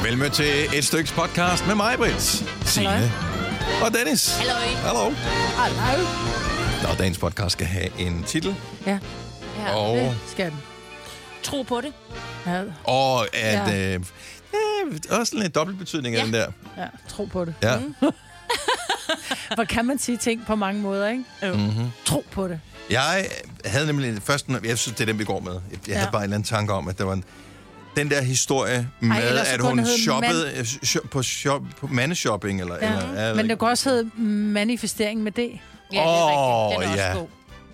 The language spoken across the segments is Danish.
Velmødt til et stykke podcast med mig, Britt, Signe og Dennis. Hallo. Nå, dagens podcast skal have en titel. Ja. Og det skal den. Tro på det. Ja. Og at... også lidt dobbeltbetydning af den der. Ja, tro på det. Ja. Hvor kan man sige ting på mange måder, ikke? Mm-hmm. Tro på det. Jeg havde nemlig først... Jeg synes, det er den, vi går med. Jeg havde bare en eller anden tanke om, at der var den der historie med, at hun shoppede på mandeshopping. Eller, men det kan også hedde manifestering med det. Ja, det er rigtigt. Den er også god.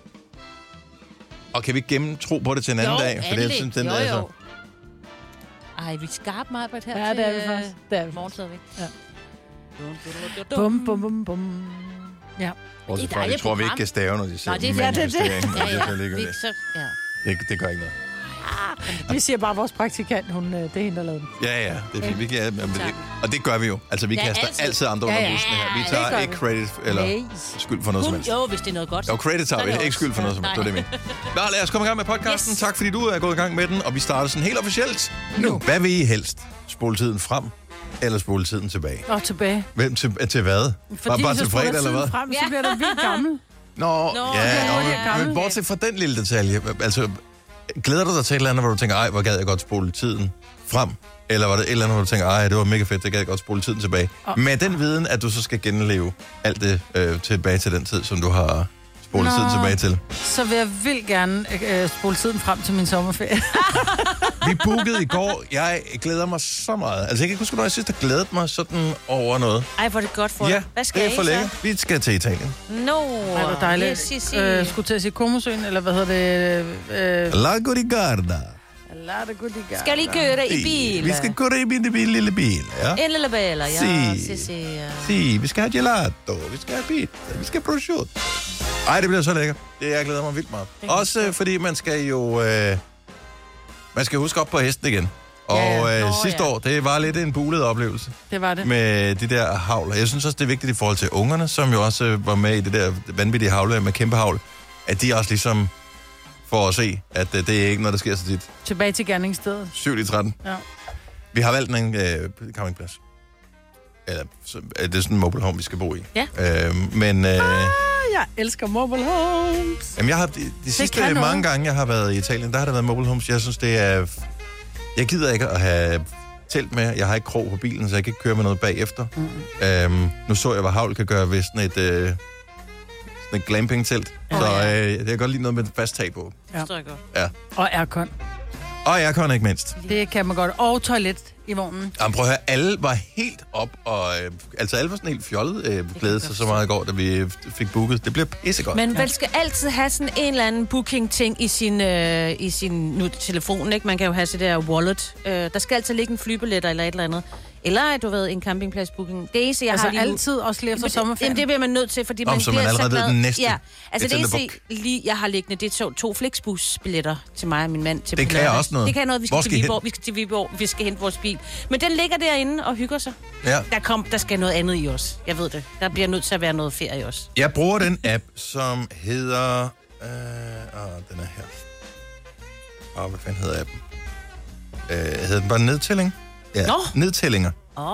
Og kan vi gemme tro på det til en anden dag? For det, jeg synes, den der så... Ej, vi er skarpe meget på det her. Ja, det er vi faktisk. Det er vi. Morgentid, vi. Ja. Bum, bum, bum, bum. Ja. Jeg tror, vi ikke kan stave, når de siger det. Det gør ikke noget. Vi siger bare, at vores praktikant, det er hende, der lavede den. Ja, det er fint. Vi kan, og det gør vi jo. Altså, vi kaster altid andre under bussen her. Vi tager ikke credit eller skyld for noget som helst. Jo, hvis det er noget godt. Jo, credit tager vi. Ikke skyld for noget som helst. Det er det, min. Nå, lad os komme i gang med podcasten. Yes. Tak, fordi du er gået i gang med den. Og vi starter sådan helt officielt nu. Hvad vil I helst? Spole tiden frem eller spole tiden tilbage? Og tilbage. Hvem til hvad? Bare til fredag, eller hvad? Frem, så bliver der vildt gammel. Men bortset fra den lille detalje. Altså, glæder du dig til et eller andet, hvor du tænker, ej, hvor gad jeg godt spole tiden frem? Eller var det et eller andet, hvor du tænker, ej, det var mega fedt, det gad jeg godt spole tiden tilbage? Med den viden, at du så skal genleve alt det tilbage til den tid, som du har spolet tiden tilbage til. Så vil jeg vildt gerne spole tiden frem til min sommerferie. Vi bookede i går. Jeg glæder mig så meget. Altså, jeg kan ikke huske, når jeg sidst har glædet mig sådan over noget. Ej, hvor er det godt for dig. Hvad skal det er for lækkert. Vi skal til Italien. Ej, hvor dejligt. Skulle til at sige Komosøen, eller hvad hedder det? Lago di Garda. Skal I køre i bil? Vi skal køre i min lille bil, ja. En lille bil, ja. Si, vi skal have gelato, vi skal have pizza, vi skal have prosciutto. Ej, det bliver så lækkert. Jeg glæder mig vildt meget. Også fordi man skal jo... man skal huske op på hesten igen. Og sidste år, det var lidt en bulet oplevelse. Det var det. Med de der havler. Jeg synes også, det er vigtigt i forhold til ungerne, som jo også var med i det der vanvittige havle med kæmpe havl, at de også ligesom får at se, at det er ikke noget, der sker så tit. Tilbage til gerningsstedet. 7-13. Ja. Vi har valgt en campingplads. Eller, det er sådan en mobile home, vi skal bo i. Ja. Jeg elsker mobile homes. Jamen, jeg har de sidste mange gange, jeg har været i Italien, der har der været mobile homes. Jeg synes, det er... Jeg gider ikke at have telt med. Jeg har ikke krog på bilen, så jeg kan ikke køre med noget bagefter. Nu så jeg, hvad havl kan gøre ved sådan et glamping-telt. Så jeg kan godt lide noget med fast tag på. Det forstår jeg godt. Ja. Og aircon. Og aircon ikke mindst. Det kan man godt. Og toilet i vognen. Jamen, prøv at høre, alle var helt op, og altså alle var sådan helt fjollet, glædede sig så meget i går, da vi fik booket. Det bliver pissegodt. Men man skal altid have sådan en eller anden booking-ting i sin telefon, ikke? Man kan jo have sit der wallet. Der skal altid ligge en flybillet eller et eller andet. Eller, du ved, en campingplads-booking. Det eneste, jeg har lige altid, også lige efter sommerferien? Det bliver man nødt til, fordi man så bliver man allerede så glad. Den næste. Ja, altså det eneste, jeg har liggende, det er 2 Flixbus-billetter til mig og min mand. Til det kan jeg også noget. Det kan noget. Vi skal til Viborg. Vi skal hente vores bil. Men den ligger derinde og hygger sig. Ja. Der skal noget andet i os. Jeg ved det. Der bliver nødt til at være noget ferie i os. Jeg bruger den app, som hedder... den er her. Hvad fanden hedder appen? Hedder den bare Nedtælling? Ja, Nedtællinger.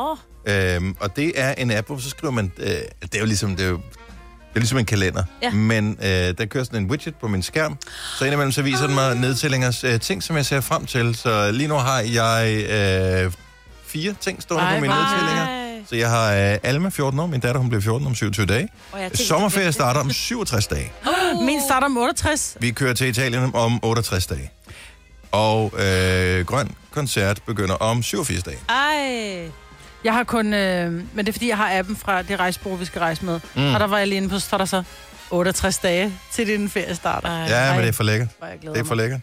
Og det er en app, hvor så skriver man... det er jo ligesom en kalender. Ja. Men der kører sådan en widget på min skærm. Så indimellem så viser den mig nedtællingers ting, som jeg ser frem til. Så lige nu har jeg 4 ting stående på mine nedtællinger. Så jeg har Alma, 14 år. Min datter, hun bliver 14 om 27 dage. Sommerferie starter om 67 dage. Min starter om 68. Vi kører til Italien om 68 dage. Og grøn koncert begynder om 87 dage. Ej. Jeg har kun... men det er fordi, jeg har appen fra det rejsebureau, vi skal rejse med. Og der var jeg lige inde på, så der så 68 dage til din ferie starter. Ja, men det er for lækkert. Det er for lækkert.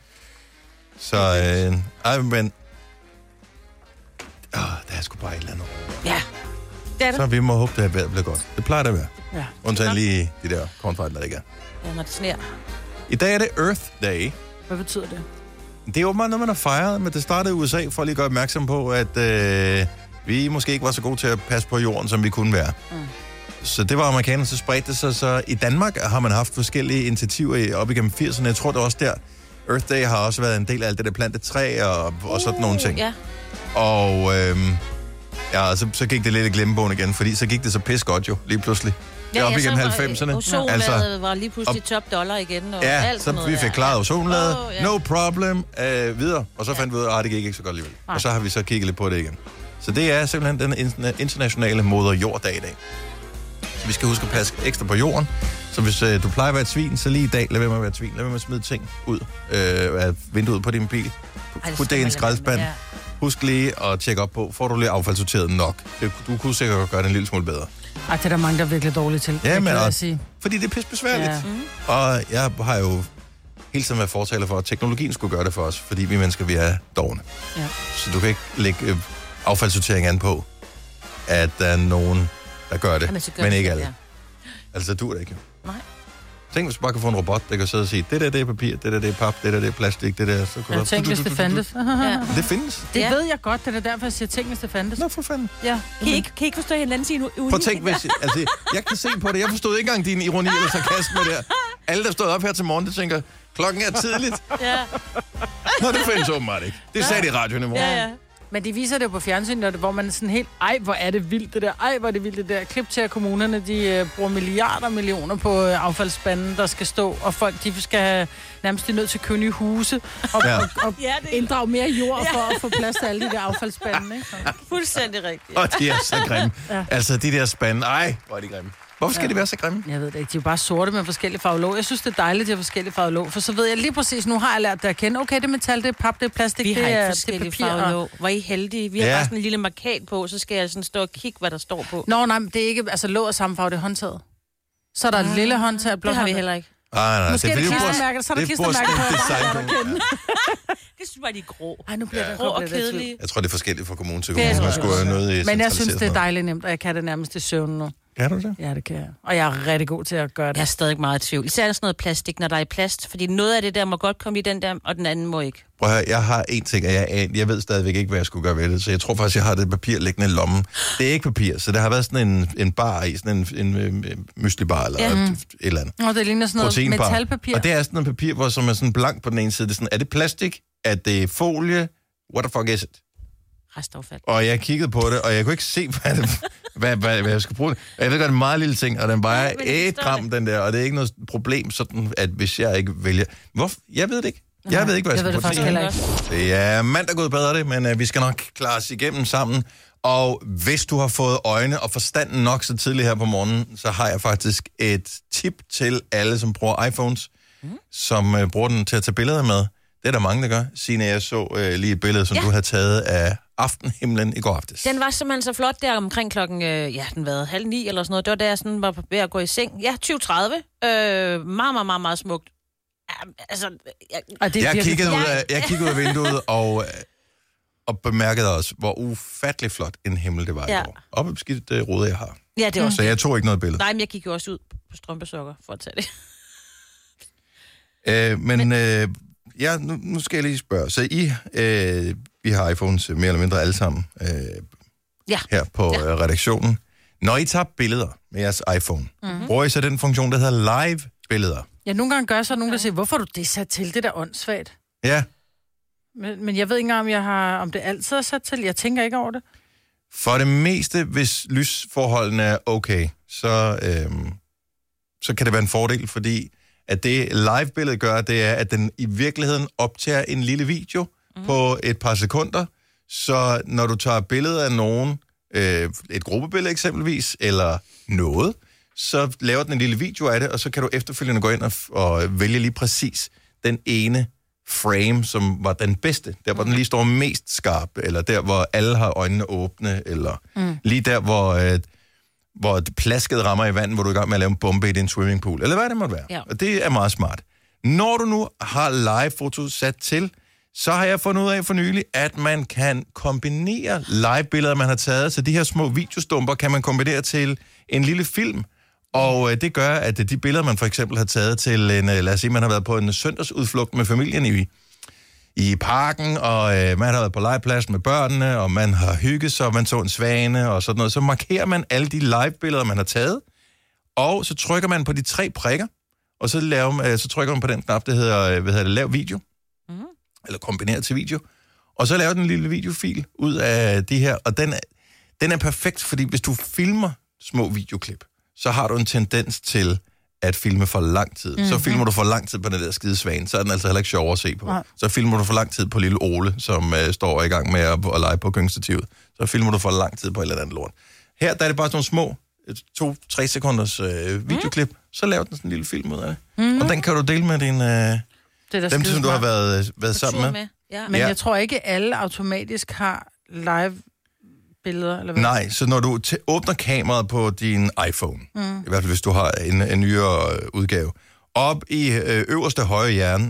Så, men... der er sgu bare et eller andet. Ja, det er det. Så vi må håbe, det bliver godt. Det plejer det at være. Ja. Undtagen lige de der kornfejl, der ikke er. Ja, når det sner. I dag er det Earth Day. Hvad betyder det? Det er jo meget noget, man har fejret, men det startede i USA for at lige gøre opmærksom på, at vi måske ikke var så gode til at passe på jorden, som vi kunne være. Så det var amerikanerne, så spredte det sig. Så i Danmark har man haft forskellige initiativer op igennem 80'erne. Jeg tror, det også der. Earth Day har også været en del af alt det der plantetræ og sådan nogle ting. Ja. Og Ja, og så gik det lidt i glemmebogen igen, fordi så gik det så pis godt jo, lige pludselig. Det op igennem 90'erne. Ozonlaget var lige pludselig top dollar igen. Og alt så noget vi fik klaret ozonlaget. No problem. Videre. Og så fandt vi ud af, at det gik ikke så godt alligevel. Og så har vi så kigget lidt på det igen. Så det er simpelthen den internationale moder jorddag i dag. Så vi skal huske at passe ekstra på jorden. Så hvis du plejer at være et svin, så lige i dag, lad være med at være et svin. Lad være med at smide ting ud af vinduet på din bil. Put det i en skraldespand. Husk lige at tjekke op på, får du lige affaldssorteret nok. Du kunne sikkert gøre det en lille smule bedre. Ej, det er der mange, der er virkelig dårlige til. Ja, men fordi det er pisse besværligt. Ja. Og jeg har jo hele tiden været fortaler for, at teknologien skulle gøre det for os, fordi vi mennesker, vi er dovne. Ja. Så du kan ikke lægge affaldssortering an på, at der er nogen, der gør det, men ikke alle. Ja. Altså, du er det ikke. Nej. Tænk, hvis du bare kan få en robot, der kan sidde og sige, det der, det er papir, det der, det er pap, det der, det er plastik, det der, så kan tænk, hvis det fandtes. Det findes. Det ved jeg godt, det er derfor, jeg siger, tænk, hvis det fandtes. Nå, for fanden. Ja. Kan I ikke forstå hinanden sin ironi? Prøv tænk, hvis, altså, jeg kan se på det. Jeg forstod ikke engang din ironi eller sarkasme der. Alle, der stod op her til morgen, der tænker, klokken er tidligt. Ja. Nå, det findes åbenbart ikke. Det sagde de i radioen i morgen. Ja. Men de viser det jo på fjernsyn, hvor man er sådan helt, ej, hvor er det vildt det der, ej, hvor er det vildt det der. Klip til, at kommunerne, de bruger millioner på affaldsspanden, der skal stå, og folk, de skal have, nærmest de nødt til at købe nye huse, og inddrage mere jord for at få plads til alle de der affaldsspande, ikke? Fuldstændig rigtigt. Og de er så grimme. Ja. Altså, de der spande, ej, hvor er de grimme. Hvorfor skal de være så grimme? Jeg ved det ikke. De er jo bare sorte med forskellige farver låg. Jeg synes, det er dejligt, at de har forskellige farver låg. For så ved jeg lige præcis, nu har jeg lært det at kende. Okay, det er metal, det er pap, det er plastik, det er papir. Og... Hvor er I heldige? Vi har bare sådan en lille markat på, så skal jeg sådan stå og kigge, hvad der står på. Nå, nej, det er ikke... Altså, låg og samme farve, det er håndtaget. Så er der et lille håndtag, blot. Det har vi heller ikke. Nej, måske det er det klistermærker, så er der klistermærker på. Det synes bare, de er grå. Ej, nu bliver det grå og kedelige. Jeg tror, det er forskelligt fra kommune til kommune. Man skulle noget men jeg synes, det er dejligt nemt, og jeg kan det nærmest i søvn nu. Kan du det? Ja, det kan jeg. Og jeg er rigtig god til at gøre det. Jeg er stadig meget i tvivl. Især sådan noget plastik, når der er i plast. Fordi noget af det der må godt komme i den der, og den anden må ikke. Prøv at høre, jeg har en ting, og jeg ved stadigvæk ikke, hvad jeg skulle gøre ved det. Så jeg tror faktisk, jeg har det papir liggende i lommen. Det er ikke papir, så der har været sådan en bar i, sådan en myslibar eller et eller andet. Og det ligner sådan noget metalpapir. Og det er sådan noget papir, som er sådan blank på den ene side. Det er, sådan, er det plastik? Er det folie? What the fuck is it? Restaffald. Og jeg kiggede på det, og jeg kunne ikke se, hvad jeg skulle bruge det. Jeg ved godt, det er en meget lille ting, og den vejer 1 gram, den der, og det er ikke noget problem, sådan at hvis jeg ikke vælger... Hvorfor? Jeg ved det ikke. Jeg ved ikke, hvad jeg skal bruge det. Det er mandag gået bedre det, men vi skal nok klare os igennem sammen. Og hvis du har fået øjne og forstand nok så tidligt her på morgenen, så har jeg faktisk et tip til alle, som bruger iPhones, som bruger den til at tage billeder med. Det er der mange, der gør. Signe, jeg så lige et billede, som du havde taget af aftenhimlen i går aftes. Den var simpelthen så flot der omkring klokken, den var 8:30 eller sådan noget. Det var der, jeg sådan var ved at gå i seng. Ja, 20:30. Meget smukt. Altså, jeg kiggede ud af vinduet og bemærkede også, hvor ufattelig flot en himmel det var i går. Og hvor beskidt rode jeg har. Ja, det var så jeg tog ikke noget billede. Nej, men jeg gik jo også ud på strømpesokker for at tage det. Nu skal jeg lige spørge. Så vi har iPhones mere eller mindre alle sammen her på redaktionen. Når I tager billeder med jeres iPhone, bruger I så den funktion, der hedder live-billeder? Ja, nogle gange gør så nogen, der siger, hvorfor har du det sat til? Det der åndssvagt. Ja. Men jeg ved ikke engang, om det altid er sat til. Jeg tænker ikke over det. For det meste, hvis lysforholdene er okay, så kan det være en fordel, fordi at det live-billede gør, det er, at den i virkeligheden optager en lille video på et par sekunder. Så når du tager billeder af nogen, et gruppebillede eksempelvis, eller noget, så laver den en lille video af det, og så kan du efterfølgende gå ind og vælge lige præcis den ene frame, som var den bedste. Der, hvor den lige står mest skarp, eller der, hvor alle har øjnene åbne, eller lige der, hvor plasket rammer i vandet, hvor du er i gang med at lave en bombe i din swimmingpool, eller hvad det måtte være. Ja. Og det er meget smart. Når du nu har live-foto sat til, så har jeg fundet ud af for nylig, at man kan kombinere live-billeder, man har taget, så de her små videostumper kan man kombinere til en lille film. Og det gør, at de billeder, man for eksempel har taget til lad os sige, man har været på en søndagsudflugt med familien i parken, og man har været på legepladsen med børnene, og man har hygget sig, og man så en svane og sådan noget. Så markerer man alle de live-billeder, man har taget, og så trykker man på de 3 prikker, og så trykker man på den knap, der hedder lav video, eller kombineret til video, og så laver den en lille videofil ud af de her, og Den er perfekt, fordi hvis du filmer små videoklip, så har du en tendens til at filme for lang tid. Så filmer du for lang tid på den der skide svane, så er den altså heller ikke sjov at se på. Så filmer du for lang tid på lille Ole, som står i gang med at lege på gyngestativet. Så filmer du for lang tid på et eller andet lort. Her der er det bare sådan nogle små 2-3 sekunders videoklip, så laver den sådan en lille film ud af det. Og den kan du dele med dem, som du har været sammen med. Ja. Men jeg tror ikke, alle automatisk har live-billeder. Eller hvad? Nej, så når du åbner kameraet på din iPhone, i hvert fald hvis du har en nyere udgave, op i øverste højre hjørne,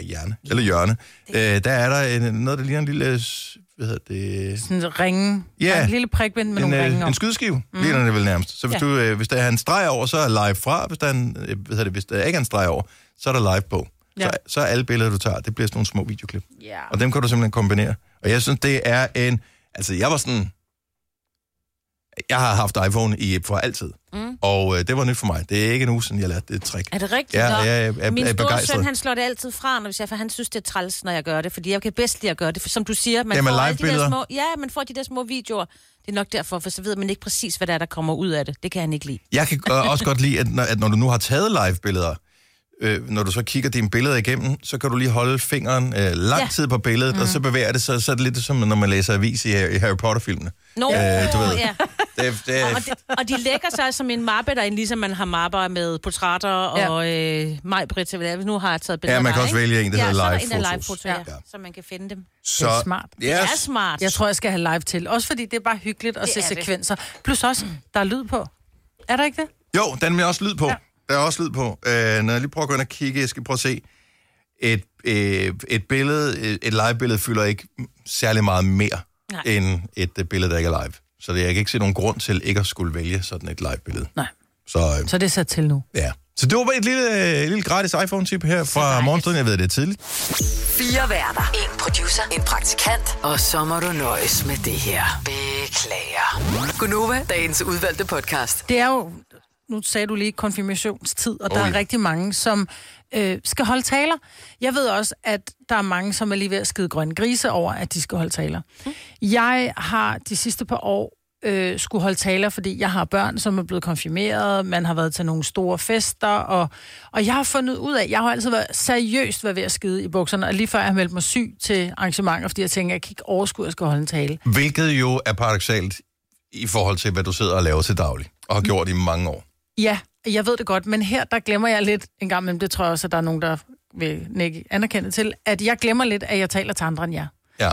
der er der noget, der ligner en lille... Hvad hedder det? Sådan en ringe. Ja. En lille prikbind med nogle ringe om. En skydeskive, ligner det vel nærmest. Så hvis der er en streg over, så er live fra. Hvis der ikke er en streg over, så er der live på. Ja. Så er alle billeder, du tager, det bliver sådan nogle små videoklip. Ja. Og dem kan du simpelthen kombinere. Og jeg synes, det er en... Altså, jeg har haft iPhone for altid. Og det var nyt for mig. Det er ikke en uge siden, jeg lærte det trick. Er det rigtigt? Ja, jeg er min store begejstret. søn, han slår det altid fra, for han synes, det er træls, når jeg gør det. Fordi jeg kan bedst lide at gøre det. For som du siger, man får de der små videoer. Det er nok derfor, for så ved man ikke præcis, hvad der kommer ud af det. Det kan han ikke lide. Jeg kan også godt lide, at når du nu har taget live-billeder, når du så kigger dine billeder igennem, så kan du lige holde fingeren lang tid på billedet, og så bevæger det sig, så er det lidt som, når man læser avis i Harry Potter-filmene. Du ved. Ja. Og de lægger sig som en mappe derinde, ligesom man har mapper med portrætter og Maj-Britt. Nu har jeg taget billeder. Ja, man kan også vælge en, der hedder live-fotos. Så man kan finde dem. Så, det er smart. Yes. Det er smart. Jeg tror, jeg skal have live til. Også fordi det er bare hyggeligt at se sekvenser. Plus også, der er lyd på. Er der ikke det? Jo, den er også lyd på. Ja. Der er også lyd på. Når jeg lige prøver at gå ind og kigge, jeg skal prøve at se. Et billede, et live-billede fylder ikke særlig meget mere end et billede, der ikke er live. Så jeg kan ikke se nogen grund til ikke at skulle vælge sådan et live-billede. Nej. Så det er sat til nu. Ja. Så det var bare et lille gratis iPhone-tip her fra morgenstunden. Jeg ved, det er tidligt. 4 værter. 1 producer. En praktikant. Og så må du nøjes med det her. Beklager. Gunova, dagens udvalgte podcast. Det er jo... Nu sagde du lige konfirmationstid, og der er rigtig mange, som skal holde taler. Jeg ved også, at der er mange, som er lige ved at skide grønne grise over, at de skal holde taler. Jeg har de sidste par år skulle holde taler, fordi jeg har børn, som er blevet konfirmeret, man har været til nogle store fester, og jeg har fundet ud af, jeg har altid været seriøst ved at skide i bukserne, og lige før jeg har meldt mig syg til arrangementer, fordi jeg tænker, jeg kan ikke overskue, at jeg skal holde en tale. Hvilket jo er paradoksalt i forhold til, hvad du sidder og laver til daglig, og har gjort i mange år. Ja, jeg ved det godt, men her, der glemmer jeg lidt en gang, men det tror jeg også, at der er nogen, der vil nikke anerkende til, at jeg glemmer lidt, at jeg taler til andre end jer. Ja.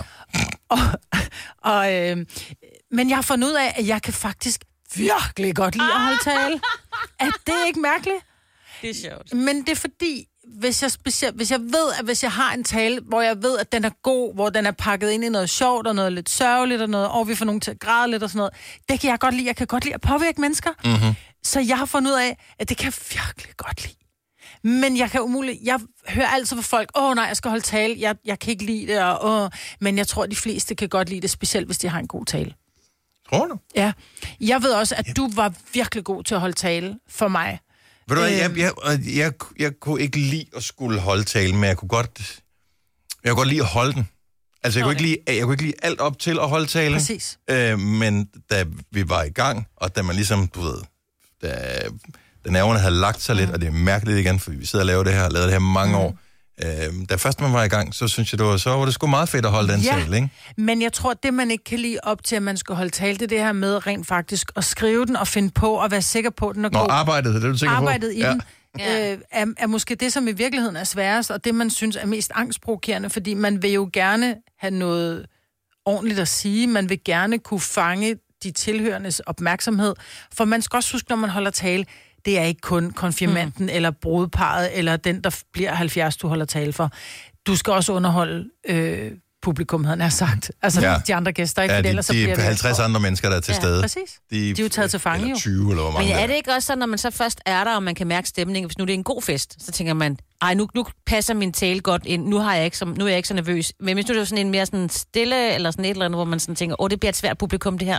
Men jeg har fundet ud af, at jeg kan faktisk virkelig godt lide at holde tale. Er det ikke mærkeligt? Det er sjovt. Men det er fordi, hvis jeg ved, at hvis jeg har en tale, hvor jeg ved, at den er god, hvor den er pakket ind i noget sjovt og noget lidt sørgeligt og noget, vi får nogen til at græde lidt og sådan noget, det kan jeg godt lide. Jeg kan godt lide at påvirke mennesker. Mm-hmm. Så jeg har fundet ud af, at det kan jeg virkelig godt lide. Men jeg hører altid fra folk, nej, jeg skal holde tale, jeg kan ikke lide det, men jeg tror, at de fleste kan godt lide det, specielt hvis de har en god tale. Tror du? Ja. Jeg ved også, at du var virkelig god til at holde tale for mig. Ved du hvad, jeg kunne ikke lide at skulle holde tale, men jeg kunne godt lide at holde den. Altså, jeg kunne ikke lide alt op til at holde tale. Præcis. Men da vi var i gang, og da man ligesom, du ved, da nerverne havde lagt sig lidt, og det er mærkeligt igen, fordi vi sidder og laver det her, og lavet det her mange år. Da først man var i gang, så synes jeg, så var det sgu meget fedt at holde den tale, ikke? Men jeg tror, det man ikke kan lide op til, at man skal holde tale, det er det her med rent faktisk at skrive den og finde på, og være sikker på, at den er god. Arbejdet, det er du sikker på? Arbejdet i den er måske det, som i virkeligheden er sværest, og det, man synes er mest angstprovokerende, fordi man vil jo gerne have noget ordentligt at sige, man vil gerne kunne fange de tilhørendes opmærksomhed, for man skal også huske, når man holder tale, det er ikke kun konfirmanden eller brudeparret, eller den, der bliver 70, du holder tale for. Du skal også underholde publikum, havde han sagt. Altså de andre gæster, ikke? De 50 andre mennesker, der er til stede. Præcis. De er jo taget til fange, eller 20, eller hvor mange. Men er det ikke også sådan, når man så først er der, og man kan mærke stemningen, hvis nu det er en god fest, så tænker man, nu passer min tale godt ind, nu er jeg ikke så nervøs. Men hvis nu det er sådan en mere sådan stille, eller sådan et eller andet, hvor man sådan tænker, det bliver et svært publikum, det her.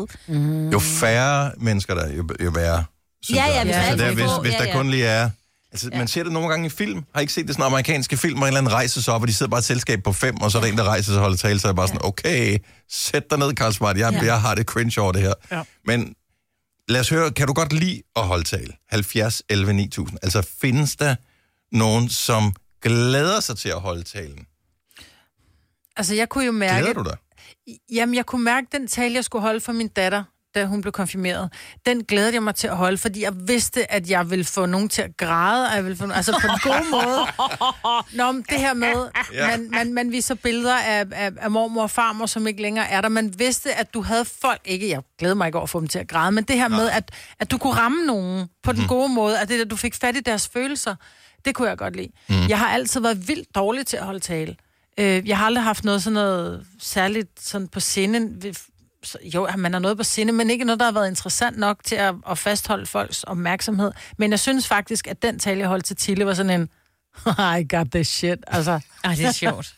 Jo færre mennesker der, jo værre. Ja, hvis der kun lige er Altså, man ser det nogle gange i film. Har ikke set det sådan amerikanske film, hvor en eller anden rejser sig op, og de sidder bare et selskab på 5, og så er der en, der rejser sig og holder tale, så er bare sådan, okay, sæt dig ned, Karl Smart, jeg har det cringe over det her. Ja. Men lad os høre, kan du godt lide at holde tale? 70, 11, 9000. Altså, findes der nogen, som glæder sig til at holde talen? Altså, jeg kunne jo mærke... Glæder du dig? Jamen, jeg kunne mærke den tale, jeg skulle holde for min datter, da hun blev konfirmeret. Den glædede jeg mig til at holde, fordi jeg vidste, at jeg ville få nogen til at græde, og jeg ville få nogen, altså på en god måde. Nå, det her med, man viser billeder af mormor og farmor, som ikke længere er der. Man vidste, at du havde folk, ikke, jeg glæder mig ikke over at få dem til at græde, men det her med, at du kunne ramme nogen på den gode måde, at det der, du fik fat i deres følelser, det kunne jeg godt lide. Jeg har altid været vildt dårlig til at holde tale. Jeg har aldrig haft noget særligt sådan på sinde. Jo, man har noget på sinde, men ikke noget, der har været interessant nok til at fastholde folks opmærksomhed. Men jeg synes faktisk, at den tale, jeg holdt til Tille, var sådan en I got this shit. Altså, det er sjovt.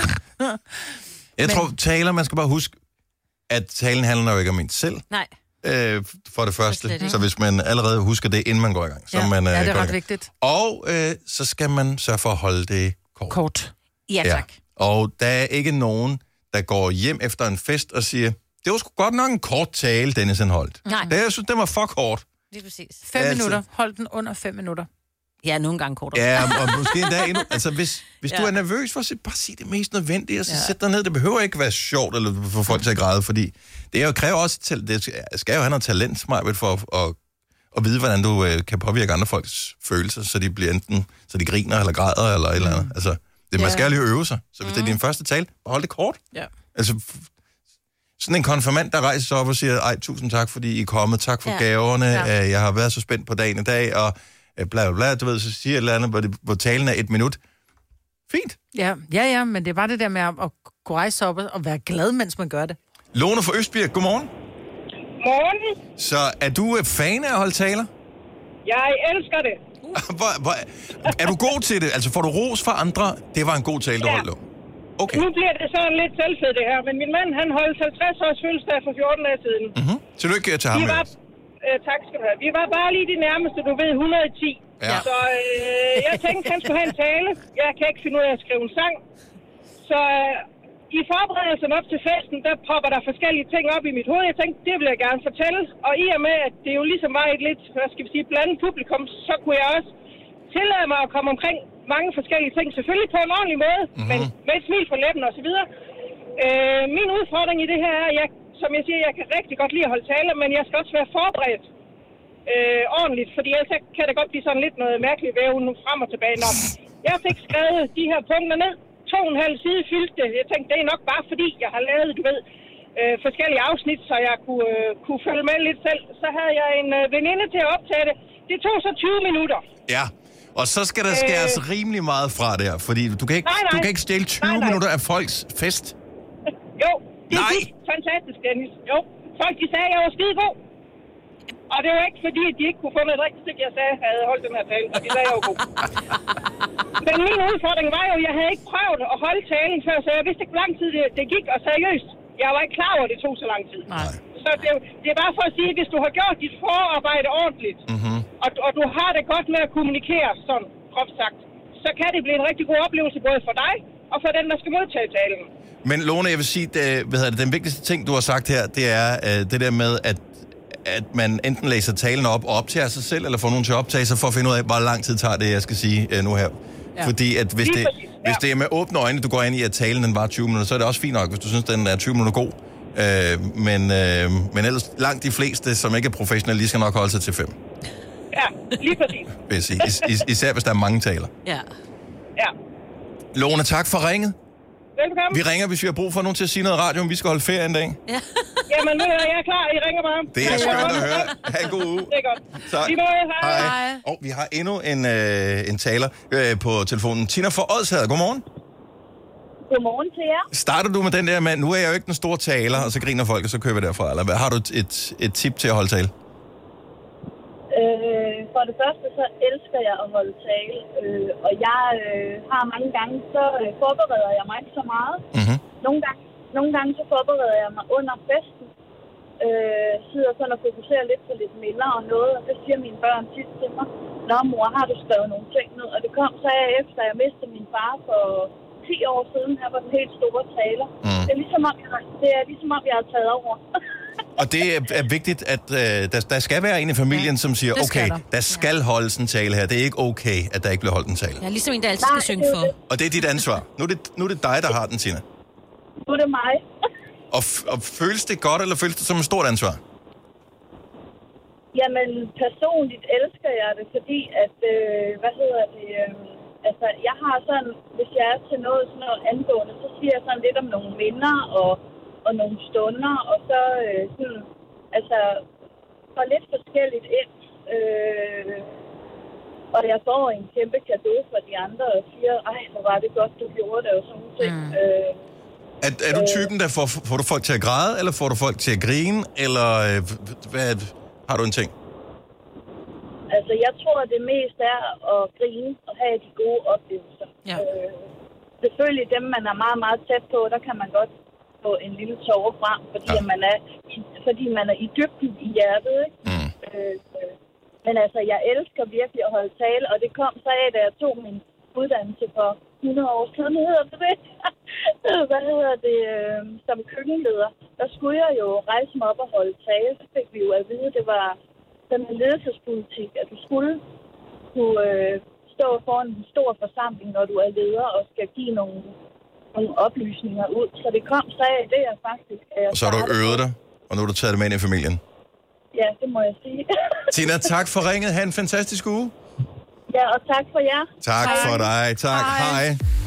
Jeg tror, taler, man skal bare huske, at talen handler jo ikke om en selv. Nej. For det første. Så hvis man allerede husker det, inden man går i gang. Så man, det er ret vigtigt. Og så skal man sørge for at holde det kort. Ja, tak. Ja. Og der er ikke nogen, der går hjem efter en fest og siger, det var sgu godt nok en kort tale, Dennis han holdt. Nej. Jeg synes, den var for kort. Det er præcis. 5 minutter. Hold den under 5 minutter. Ja, nogle gange kortere. Ja, og måske endda endnu. Altså, hvis du er nervøs for, så bare sig det mest nødvendige, og så sæt dig ned. Det behøver ikke være sjovt, eller få folk til at græde, fordi det kræver også, det skal jo have noget talent, smart, for at vide, hvordan du kan påvirke andre folks følelser, så de bliver enten, så de griner, eller græder, eller et eller andet. Altså, man skal lige øve sig. Så hvis det er din første tale, hold det kort. Ja. Altså, sådan en konfirmand, der rejser sig op og siger, ej, tusind tak, fordi I er kommet, tak for gaverne, jeg har været så spændt på dagen i dag, og bla bla bla, du ved, så siger et eller andet, hvor talen er 1 minut. Fint. Ja, men det er bare det der med at kunne rejse sig op og være glad, mens man gør det. Lone fra Østbirk, godmorgen. Morgen. Så er du fan af at holde taler? Jeg elsker det. Er du god til det? Altså får du ros fra andre? Det var en god tale, du holdt. Okay. Nu bliver det sådan lidt selvfed det her, men min mand, han holdt 50 års fødselsdag for 14 dage siden. Tillykke til ham. Tak skal du have. Vi var bare lige de nærmeste, du ved, 110. Ja. Så jeg tænkte, han skulle have en tale. Jeg kan ikke finde ud af at skrive en sang. Så i forberedelsen op til festen, der popper der forskellige ting op i mit hoved. Jeg tænkte, det vil jeg gerne fortælle. Og i og med, at det jo ligesom var et lidt, blandet publikum, så kunne jeg også tillade mig at komme omkring mange forskellige ting. Selvfølgelig på en ordentlig måde, men med et smil på læben og så videre. Min udfordring i det her er, at som jeg siger, jeg kan rigtig godt lide at holde taler, men jeg skal også være forberedt ordentligt, fordi ellers kan det godt blive sådan lidt noget mærkeligt væven frem og tilbage. Nå, jeg fik skrevet de her punkter ned, 2,5 side fyldte. Jeg tænkte, det er nok bare fordi, jeg har lavet, forskellige afsnit, så jeg kunne følge med lidt selv. Så havde jeg en veninde til at optage det. Det tog så 20 minutter. Ja, og så skal der skæres rimelig meget fra der, fordi du kan ikke stjæle 20 minutter af folks fest. Jo, det er fantastisk, Dennis. Jo, folk de sagde, at jeg var skide god. Og det var ikke fordi, at de ikke kunne få noget rigtigt, jeg sagde, at jeg havde holdt den her tale, og de sagde, at jeg var god. Men min udfordring var jo, at jeg havde ikke prøvet at holde talen før, så jeg vidste ikke, hvor lang tid det gik, og seriøst. Jeg var ikke klar over, at det tog så lang tid. Nej. Så det er bare for at sige, at hvis du har gjort dit forarbejde ordentligt, og du har det godt med at kommunikere, sådan groft sagt, så kan det blive en rigtig god oplevelse både for dig og for den, der skal modtage talen. Men Lone, jeg vil sige, den vigtigste ting, du har sagt her, det er det der med, at man enten læser talen op og optager sig selv, eller får nogen til at optage sig for at finde ud af, hvor lang tid tager det, jeg skal sige nu her. Ja. Fordi at hvis det er med åbne øjne, du går ind i, at talen den var 20 minutter, så er det også fint nok, hvis du synes, den er 20 minutter god. Men ellers langt de fleste, som ikke er professionelle, de skal nok holde sig til 5. Ja, lige præcis. Vil jeg sige. Især hvis der er mange taler. Ja. Lone, tak for ringet. Velkommen. Vi ringer, hvis vi har brug for nogen til at sige noget i radioen. Vi skal holde ferie en dag. Ja. Jamen, jeg er klar. I ringer bare. Det er skønt at høre. Ha' en god uge. Det er godt. Tak. Hej. Og vi har endnu en taler på telefonen. Tina fra Odsherred. Godmorgen. Godmorgen til jer. Starter du med den der med, nu er jeg jo ikke den store taler, og så griner folk, og så kører vi derfra? Eller hvad? Har du et tip til at holde tale? For det første, så elsker jeg at holde tale. Og jeg har mange gange, så forbereder jeg mig ikke så meget. Nogle gange så forbereder jeg mig under festen. Sidder sådan og fokuserer lidt på lidt minder og noget, og det siger mine børn tit til mig. nå mor, har du skrevet nogle ting ned? Og det kom så efter, at jeg mistede min far for 10 år siden. Her var den helt store taler. Det er ligesom om, jeg har taget over. Og det er vigtigt, at der skal være en i familien, som siger, okay, der skal holdes en tale her. Det er ikke okay, at der ikke bliver holdt en tale. Ja, ligesom en, der altid skal synge for. Og det er dit ansvar. Nu er det dig, der har den, Tina. Nu er det mig. Og føles det godt, eller føles det som et stort ansvar? Jamen, personligt elsker jeg det, fordi at, altså, jeg har sådan, hvis jeg er til noget sådan noget angående, så siger jeg sådan lidt om nogle minder og nogle stunder, og så sådan, altså, får lidt forskelligt ind. Og jeg får en kæmpe cadeau fra de andre, og siger, ej, hvor var det godt, du gjorde det, og sådan nogle ting. Er du typen, der får du folk til at græde, eller får du folk til at grine, eller har du en ting? Altså, jeg tror, det mest er at grine og have de gode oplevelser. Ja. Selvfølgelig dem, man er meget, meget tæt på, der kan man godt få en lille tåre frem, fordi man er i dybden i hjertet, ikke? Men altså, jeg elsker virkelig at holde tale, og det kom så af, da jeg tog min uddannelse for 100 år siden, hedder det. Som køkkenleder. Der skulle jeg jo rejse mig op og holde tale. Så fik vi jo at vide, det var den ledelsespolitik, at du skulle kunne stå foran en stor forsamling, når du er leder og skal give nogle oplysninger ud. Så det kom så af, det er faktisk... Og så har du øvet dig, og nu har du taget det med ind i familien. Ja, det må jeg sige. Tina, tak for ringet. Ha' en fantastisk uge. Ja, og tak for jer. Tak for dig. Tak. Hej.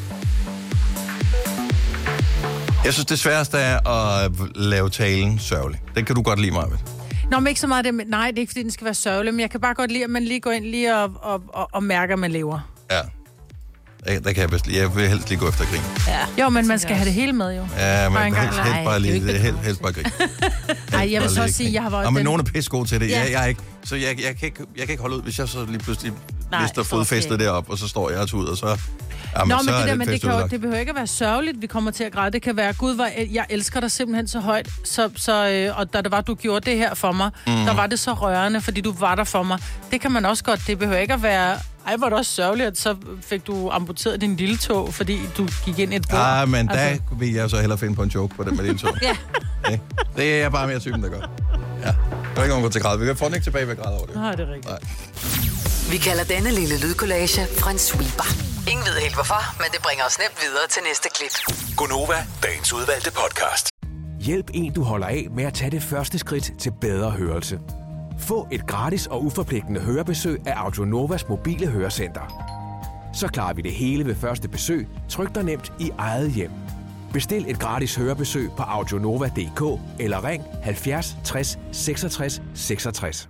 Jeg synes, det sværeste er at lave talen sørgelig. Det kan du godt lide, Marvind. Nå, men ikke så meget det. Nej, det er ikke, fordi den skal være sørgelig, men jeg kan bare godt lide, at man lige går ind lige og mærker, at man lever. Ja. Der kan jeg bedst lide. Jeg vil helst lige gå efter grin. Ja. Jo, men man skal have det hele med, jo. Ja, men helst bare lige. Helst bare grin. Nej, jeg vil så sige, jeg har været... Men nogen er pisse gode til det. Ja. Jeg er ikke. Så jeg kan ikke holde ud, hvis jeg så lige pludselig mister fodfæstet derop, og så står jeg ud, og så... Jamen, nå, men det behøver ikke at være sørgeligt, vi kommer til at græde. Det kan være, Gud, jeg elsker dig simpelthen så højt, og da det var, du gjorde det her for mig, der var det så rørende, fordi du var der for mig. Det kan man også godt. Det behøver ikke at være, var det også sørgeligt, at så fik du amputeret din lille tog, fordi du gik ind i et bord. Men der vil jeg så hellere finde på en joke på den med lille tog. Ja. Det er jeg bare mere typen, der gør. Ja. Der er ikke nogen til græde. Vi kan få den ikke tilbage ved at græde over det. Nej, det er rigtigt. Nej. Vi kalder denne lille lydkollage en sweeper. Ingen ved helt hvorfor, men det bringer os nemt videre til næste klip. Gonova, dagens udvalgte podcast. Hjælp en, du holder af med at tage det første skridt til bedre hørelse. Få et gratis og uforpligtende hørebesøg af Audionovas mobile hørecenter. Så klarer vi det hele ved første besøg, tryk dig nemt i eget hjem. Bestil et gratis hørebesøg på audionova.dk eller ring 70 60 66 66.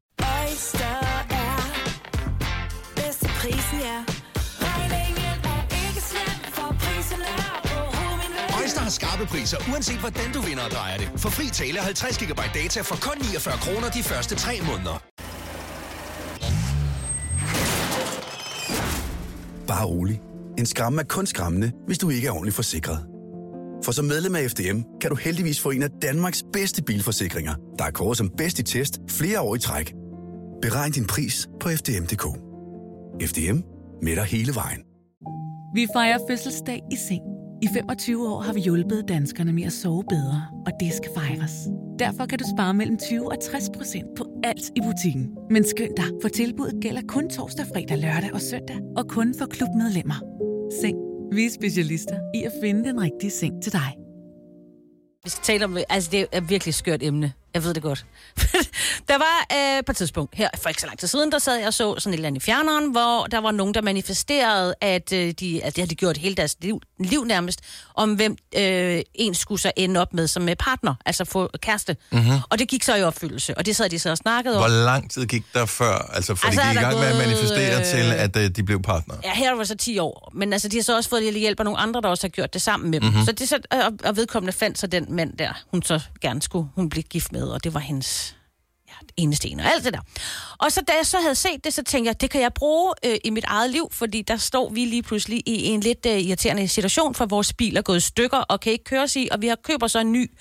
Oyster har skarpe priser, uanset hvordan du vinder og drejer det. For fri tale 50 GB data for kun 49 kroner de første 3 måneder. Bare rolig. En skræmme er kun skræmmende, hvis du ikke er ordentligt forsikret. For som medlem af FDM kan du heldigvis få en af Danmarks bedste bilforsikringer, der er kåret som bedst i test flere år i træk. Beregn din pris på FDM.dk. FDM med dig hele vejen. Vi fejrer fødselsdag i seng. I 25 år har vi hjulpet danskerne med at sove bedre, og det skal fejres. Derfor kan du spare mellem 20 og 60% på alt i butikken. Men skynd dig, for tilbuddet gælder kun torsdag, fredag, lørdag og søndag, og kun for klubmedlemmer. Seng. Vi er specialister i at finde den rigtige seng til dig. Vi skal tale om, altså det er et virkelig skørt emne. Jeg ved det godt. Der var på et tidspunkt, her for ikke så lang tid siden, der sad jeg og så sådan et eller andet i fjerneren, hvor der var nogen, der manifesterede, at det havde gjort hele deres liv nærmest, om hvem en skulle så ende op med som partner, altså få kæreste. Mm-hmm. Og det gik så i opfyldelse, og det sad de så og snakkede om. Hvor lang tid gik der før? Altså, for altså, de gik i gang med at manifestere til, at de blev partner? Ja, her var så 10 år. Men altså, de har så også fået hjælp af nogle andre, der også har gjort det sammen med dem. Så det så, og vedkommende fandt så den mand der, hun så gerne skulle, hun blev gift med, og det var hendes eneste en og alt det der. Og så da jeg så havde set det, så tænkte jeg, det kan jeg bruge i mit eget liv, fordi der står vi lige pludselig i en lidt irriterende situation, for vores bil er gået i stykker og kan ikke køres i, og vi har køber så en ny.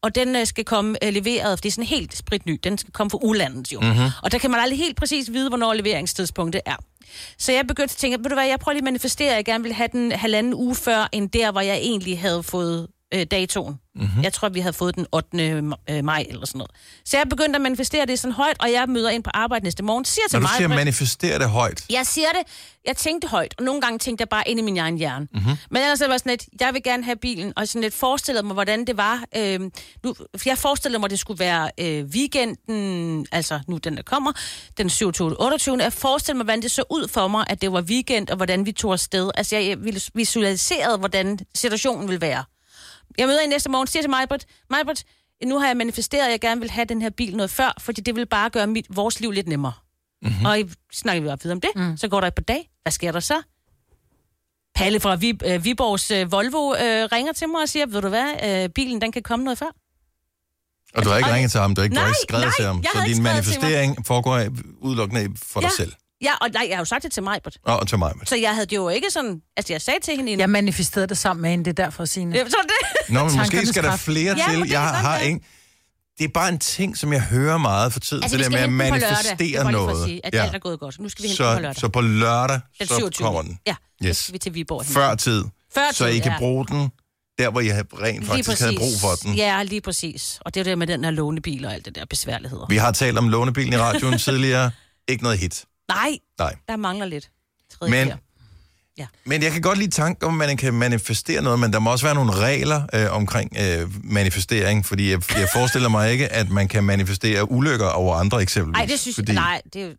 og den skal komme leveret, for det er sådan helt spritny, den skal komme fra udlandet jo. Mm-hmm. Og der kan man aldrig helt præcis vide, hvornår leveringstidspunktet er. Så jeg begyndte at tænke, ved du hvad, jeg prøver lige at manifestere, jeg gerne ville have den 1,5 uge før, end der, hvor jeg egentlig havde fået datoen. Mm-hmm. Jeg tror, vi havde fået den 8. maj eller sådan noget. Så jeg begyndte at manifestere det sådan højt, og jeg møder ind på arbejde næste morgen. Når du siger manifestere det højt? Jeg siger det. Jeg tænkte højt, og nogle gange tænkte jeg bare ind i min egen hjerne. Mm-hmm. Men ellers var sådan lidt, jeg vil gerne have bilen, og sådan lidt forestillede mig, hvordan det var. For jeg forestillede mig, at det skulle være weekenden, altså nu den der kommer, den 27. 28. Jeg forestillede mig, hvordan det så ud for mig, at det var weekend, og hvordan vi tog afsted. Altså jeg visualiserede, hvordan situationen ville være. Jeg møder i næste morgen, siger til Majbert, nu har jeg manifesteret, at jeg gerne vil have den her bil noget før, fordi det vil bare gøre vores liv lidt nemmere. Mm-hmm. Og snakker vi op videre om det, så går der et par dage. Hvad sker der så? Palle fra Viborgs Volvo ringer til mig og siger, ved du hvad, bilen den kan komme noget før. Og du har ikke ringet til ham, du har ikke skrevet til ham, så din manifestering foregår udelukkende for dig selv. Ja, og nej, jeg har jo sagt det til Majbert. Og til Majbert. Så jeg havde det jo ikke sådan... Altså, jeg sagde til hende... Jeg manifesterede det sammen med hende, det er derfor, Signe. Ja, så det. Nå, men måske skal der flere til. Jeg har ikke... Det er bare en ting, som jeg hører meget for tiden. Altså, det der med at manifestere noget. Sige, at alt er gået godt. Nu skal vi hente på lørdag. Så på lørdag, så kommer den. Ja, så skal vi til Viborg. Før tid. Så I kan bruge den der, hvor I rent faktisk havde brug for den. Ja, lige præcis. Og det er det med den her lånebil og alt det der besværligheder. Vi har talt om lånebilen i radioen tidligere. Ikke noget hit. Nej, der mangler lidt. Men jeg kan godt lide tanken om, at man kan manifestere noget, men der må også være nogle regler omkring manifestering, fordi jeg forestiller mig ikke, at man kan manifestere ulykker over andre eksempelvis. Nej, det synes jeg, nej. Det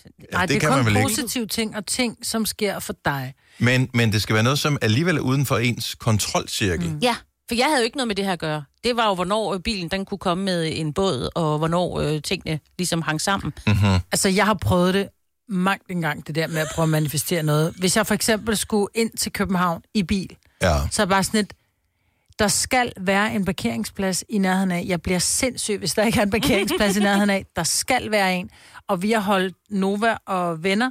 er kun positive ting og ting, som sker for dig. Men det skal være noget, som alligevel er uden for ens kontrolcirkel. Ja, for jeg havde jo ikke noget med det her at gøre. Det var jo, hvornår bilen den kunne komme med en båd, og hvornår tingene ligesom hang sammen. Mm-hmm. Altså, jeg har prøvet det mangt en gang, det der med at prøve at manifestere noget. Hvis jeg for eksempel skulle ind til København i bil, så er bare sådan et, der skal være en parkeringsplads i nærheden af. Jeg bliver sindssyg, hvis der ikke er en parkeringsplads i nærheden af. Der skal være en. Og vi har holdt Nova og venner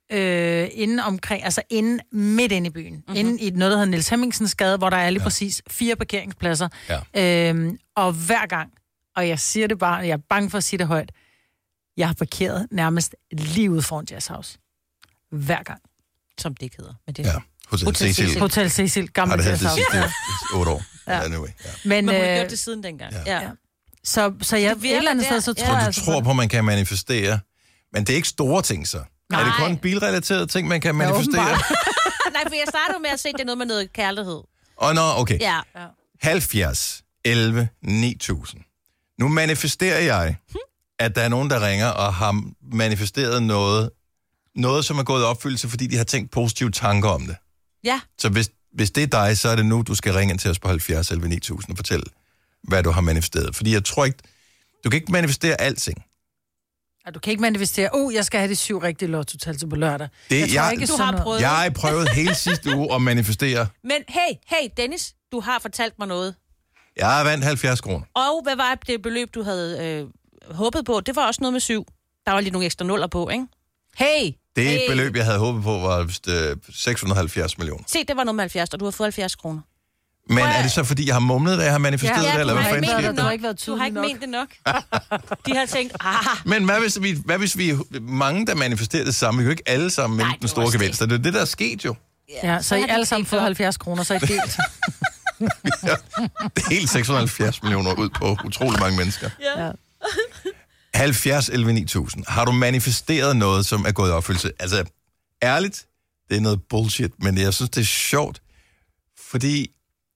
inden omkring, altså midt inde i byen. Mm-hmm. Inden i noget, der hedder Niels Hemmingsens Gade, hvor der er lige præcis 4 parkeringspladser. Ja. Og hver gang, og jeg siger det bare, jeg er bange for at sige det højt, jeg har parkeret nærmest lige ude foran Jazz House. Hver gang. Som det hedder. Men det Hotel Cecil. Hotel Cecil, gamle Jazz House. Har det sidste 8 år. Ja. Anyway, Men man har gjort det siden dengang. Ja. Så jeg et eller andet sted, så tror jeg... Du tror på, man kan manifestere, men det er ikke store ting, så. Nej. Er det kun bilrelaterede ting, man kan manifestere? Nej, for jeg startede med at se, det er noget med noget kærlighed. Okay. Ja. 70, 11, 9000. Nu manifesterer jeg, at der er nogen, der ringer og har manifesteret noget, som er gået i opfyldelse, fordi de har tænkt positive tanker om det. Ja. Så hvis det er dig, så er det nu, du skal ringe ind til os på 70 11 9000 og fortælle, hvad du har manifesteret. Fordi jeg tror ikke, du kan ikke manifestere alting. Og du kan ikke manifestere, jeg skal have de 7 rigtige lotto-tal til på lørdag. Jeg har prøvet hele sidste uge at manifestere. Men hey, Dennis, du har fortalt mig noget. Jeg har vandt 70 kroner. Og hvad var det beløb, du havde håbet på? Det var også noget med 7. Der var lige nogle ekstra nuller på, ikke? Det beløb, jeg havde håbet på, var 670 millioner. Se, det var noget med 70, og du har fået 70 kroner. Men er det så, fordi jeg har mumlet, at jeg har manifesteret det, eller hvad fanden sker der? Du har ikke ment det nok. De har tænkt, Men hvad hvis vi mange, der manifesterer det samme? Vi kan jo ikke alle sammen med den store gevinst. Det er det, der er sket jo. Ja, så I alle sammen fået 70 kroner, så I delt. Det er helt 670 millioner ud på utrolig mange mennesker. Ja. 70 11 9000. Har du manifesteret noget, som er gået i opfyldelse? Altså, ærligt, det er noget bullshit, men jeg synes, det er sjovt, fordi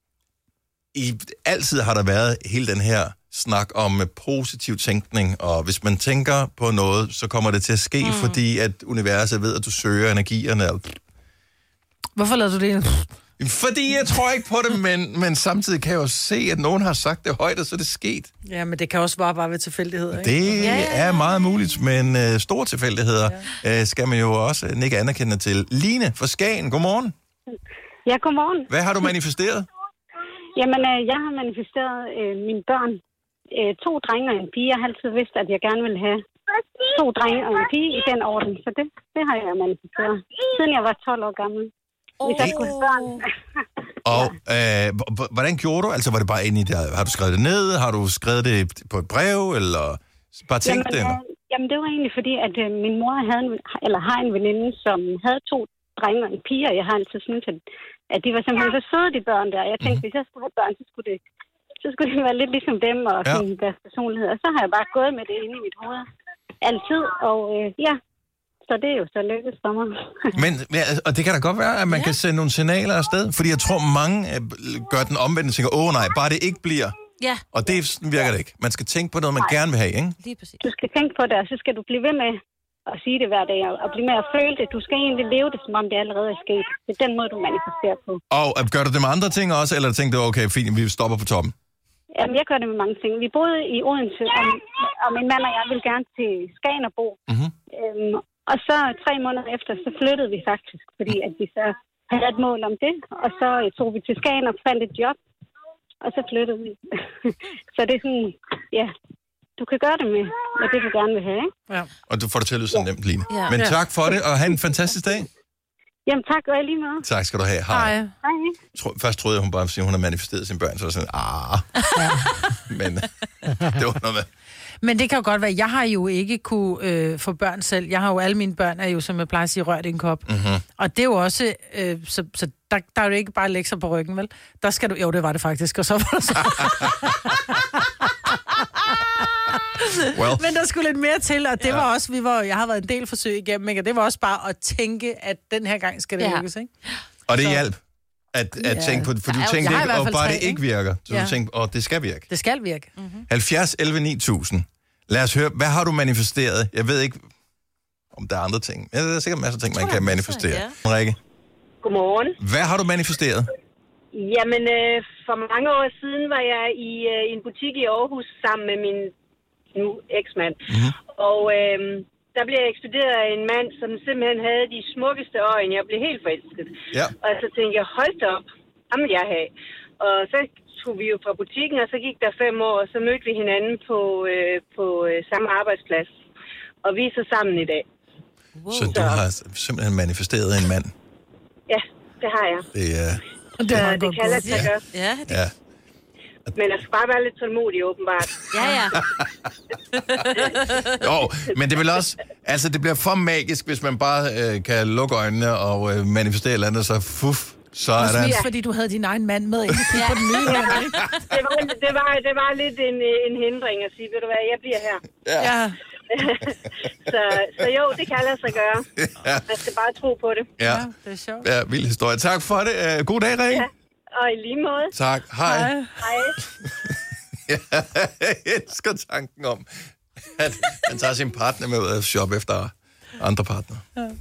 altid har der været hele den her snak om positiv tænkning, og hvis man tænker på noget, så kommer det til at ske, fordi at universet ved, at du søger energierne. Hvorfor lavede du det? Fordi jeg tror ikke på det, men samtidig kan jeg jo se, at nogen har sagt det højt, og så er det sket. Ja, men det kan også bare være tilfældigheder, ikke? Det er meget muligt, men store tilfældigheder skal man jo også nikke anerkendende til. Line fra Skagen, godmorgen. Ja, godmorgen. Hvad har du manifesteret? Jamen, jeg har manifesteret mine børn. 2 drenge og en pige. Jeg har altid vidst, at jeg gerne ville have 2 drenge og en pige i den orden. Så det har jeg manifesteret, siden jeg var 12 år gammel. Hvis jeg skulle have børn. Og hvordan gjorde du? Altså, var det bare inde i det? Har du skrevet det ned? Har du skrevet det på et brev? Eller bare tænkt det? Jamen, det var egentlig fordi, at min mor har en veninde, som havde 2 drenge og en pige, og jeg har altid syntes, at de var simpelthen så søde, de børn der. Jeg tænkte, hvis jeg skulle have børn, så skulle det være lidt ligesom dem og deres personlighed. Og så har jeg bare gået med det inde i mit hoved. Altid, og så det er jo så lykkedes for mig. Men, og det kan da godt være, at man kan sende nogle signaler afsted, fordi jeg tror, mange gør den omvendt og tænker, nej, bare det ikke bliver. Ja. Og det virker det ikke. Man skal tænke på noget, man gerne vil have, ikke? Lige præcis. Du skal tænke på det, og så skal du blive ved med at sige det hver dag, og blive med at føle det. Du skal egentlig leve det, som om det allerede er sket. Det er den måde, du manifesterer på. Og gør du det med andre ting også, eller tænkte du, okay, fint, vi stopper på toppen? Jamen, jeg gør det med mange ting. Vi boede i Odense, og min mand og jeg ville gerne til Skagen og bo. Og så 3 måneder efter, så flyttede vi faktisk, fordi at vi så havde et mål om det. Og så tog vi til Skagen og fandt et job, og så flyttede vi. Så det er sådan, du kan gøre det med det, du gerne vil have, ikke? Ja. Og du får det til at lyde så nemt, Line. Ja. Men tak for det, og have en fantastisk dag. Jamen tak, og lige meget. Tak skal du have. Hej. Først troede jeg, hun bare ville sige, hun har manifesteret sine børn, så var sådan, Men det var noget med. Men det kan jo godt være, jeg har jo ikke kunne få børn selv. Jeg har jo alle mine børn, er jo, som jeg plejer at sige, rørt i en kop. Og det er jo også, så der er jo ikke bare lektier på ryggen, vel? Der skal du, jo, det var det faktisk, og så var det så. Men der skulle lidt mere til, og det var også, jeg har været en del forsøg igennem, ikke? Og det var også bare at tænke, at den her gang skal det lykkes, ikke? Og det hjalp at tænke på det, for du tænkte ikke, og bare det ikke virker. Så du tænkte, det skal virke. Det skal virke. 70 11 9000. Lad os høre, hvad har du manifesteret? Jeg ved ikke, om der er andre ting. Ja, der er sikkert masser af ting, man kan manifestere. Rikke? Godmorgen. Hvad har du manifesteret? Jamen, for mange år siden var jeg i en butik i Aarhus sammen med min nu eksmand. Og der blev jeg ekspederet af en mand, som simpelthen havde de smukkeste øjne. Jeg blev helt forelsket. Ja. Og så tænkte jeg, hold da op, ham vil jeg have. Og så tog vi jo fra butikken, og så gik der 5 år, og så mødte vi hinanden på samme arbejdsplads. Og vi er så sammen i dag. Wow. Så du har simpelthen manifesteret en mand? Ja, det har jeg. Det kan lade sig gøre. Ja. Men jeg skal bare være lidt tålmodig, åbenbart. Ja. Jo, men det vil også... Altså, det bliver for magisk, hvis man bare kan lukke øjnene og manifestere et eller andet, så så er der... Fordi du havde din egen mand med ind på den nye mand, ikke? Det var lidt en hindring at sige, ved du hvad, jeg bliver her. Ja. så jo, det kan lade sig gøre. Man skal bare tro på det. Ja, det er sjovt. Ja, vild historie. Tak for det. God dag, Rikke. Ja, og i lige måde. Tak. Hej. Hej. Jeg elsker tanken om, at han tager sin partner med ud af shop efter andre partner.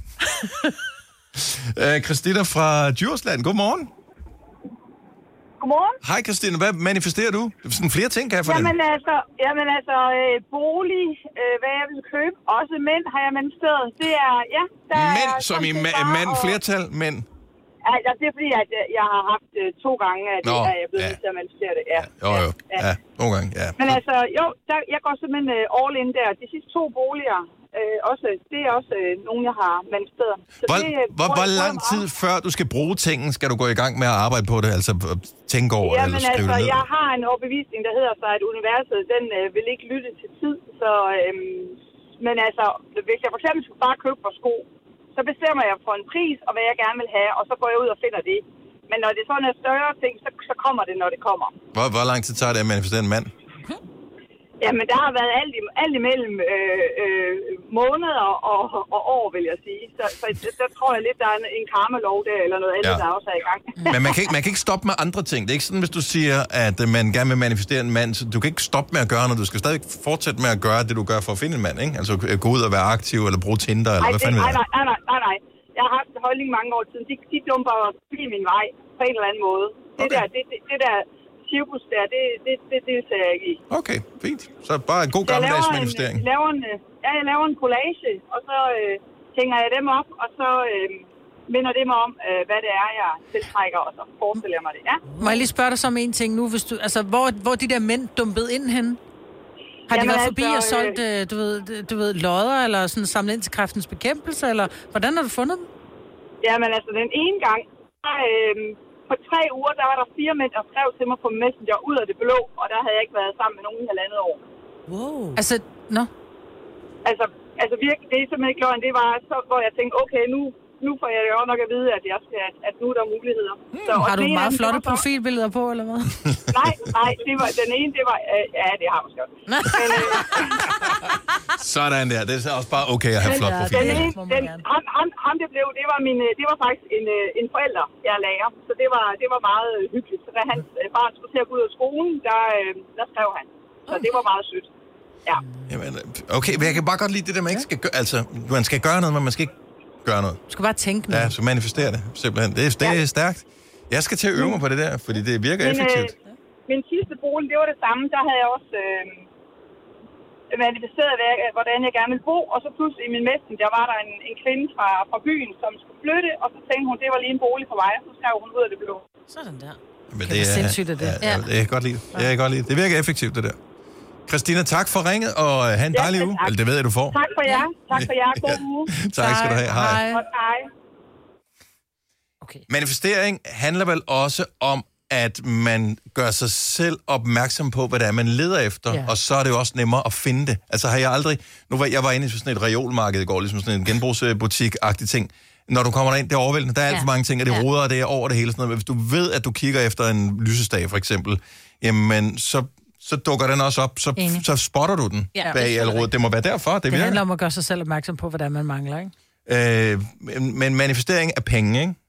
Christina fra Djursland, godmorgen. Godmorgen. Hej Christina, hvad manifesterer du? Sådan flere ting, kan jeg fornemme. Jamen altså, bolig, hvad jeg vil købe, også mænd har jeg manifesteret. Det er, mænd, som i mand, flertal, mænd? Altså, det er fordi, at jeg har haft 2 gange, at jeg er blevet nødt til at manifestere det. Ja. Ja, nogle gange, ja. Men altså, jeg går simpelthen all in der. De sidste 2 boliger, det er også nogen, jeg har manifesteret. Hvor lang tid før du skal bruge tingene, skal du gå i gang med at arbejde på det? Altså tænke over det, eller skrive det ned? Jeg har en overbevisning, der hedder så, at universet, den vil ikke lytte til tid. Så, men altså, hvis jeg for eksempel skulle bare købe for sko, så bestemmer jeg for en pris, og hvad jeg gerne vil have, og så går jeg ud og finder det. Men når det er sådan en større ting, så kommer det, når det kommer. Hvor lang tid tager det at manifestere en mand? Jamen, der har været alt imellem måneder og år, vil jeg sige. Så der tror jeg lidt, der er en karmelov der, eller noget andet, der også er i gang. Men man kan ikke stoppe med andre ting. Det er ikke sådan, hvis du siger, at man gerne vil manifestere en mand, så du kan ikke stoppe med at gøre noget. Du skal stadig fortsætte med at gøre det, du gør for at finde en mand, ikke? Altså gå ud og være aktiv, eller bruge Tinder, eller hvad fanden vil det? Nej. Jeg har haft en holdning mange år siden. De dumper forbi min vej på en eller anden måde. Det der cirkus der, det ser jeg ikke i. Okay, fint. Så bare en god gammeldags manifestering. Jeg laver en collage, og så hænger jeg dem op, og så minder det mig om, hvad det er, jeg tiltrækker, og så forestiller jeg mig det. Ja. Må jeg lige spørge dig om en ting nu? Hvis du, altså, hvor de der mænd dumpet ind henne? Har de været forbi og solgt, du ved, lodder, eller sådan samlet ind til Kræftens Bekæmpelse, eller hvordan har du fundet dem? Jamen altså, den ene gang, For 3 uger, der var der 4 mænd, der skrev til mig på Messenger ud af det blå, og der havde jeg ikke været sammen med nogen i 1,5 år. Wow. Altså virkelig, det er simpelthen ikke løgn. Det var så, hvor jeg tænkte, okay, nu får jeg jo nok at vide, at nu er der muligheder. Så, har du meget flotte profilbilleder på, eller hvad? Nej, det var, den ene, det var, ja, det har man godt. Sådan der, det er også bare okay at have flot profil. Ham det var faktisk en forælder, jeg er lærer, så det var meget hyggeligt. Så da hans barn skulle til at gå ud af skolen, der skrev han. Så det var meget sødt. Ja. Jamen, okay, men jeg kan bare godt lide det der, man ikke skal gøre, altså, man skal gøre noget, men man skal ikke gøre noget. Du skal bare tænke noget. Ja, så manifestere det, simpelthen. Det er stærkt. Jeg skal til at øve mig på det der, fordi det virker effektivt. Min sidste bolig, det var det samme. Der havde jeg også manifesteret, hvordan jeg gerne ville bo, og så pludselig i min messenger, der var der en kvinde fra byen, som skulle flytte, og så tænkte hun, det var lige en bolig for mig, og så skrev hun ud af det blå. Sådan der. Men det er sindssygt, det. Ja, det er godt lide. Det virker effektivt, det der. Christina, tak for ringet, og have en dejlig uge. Eller det ved jeg, du får. Tak for jer. God uge. Tak skal du have. Hej. Hej. Okay. Manifestering handler vel også om, at man gør sig selv opmærksom på, hvad det er, man leder efter, og så er det jo også nemmere at finde det. Altså har jeg aldrig... Jeg var inde i sådan et reolmarked i går, ligesom sådan en genbrugsbutik-agtig ting. Når du kommer derind, det er overvældende. Der er alt for mange ting, og det roder, og det er over det hele. Sådan noget. Men hvis du ved, at du kigger efter en lysestage, for eksempel, jamen så dukker den også op, så spotter du den bag alle råd. Det må være derfor, det virker. handler om at gøre sig selv opmærksom på, hvad man mangler, ikke? Men manifestering af penge, ikke?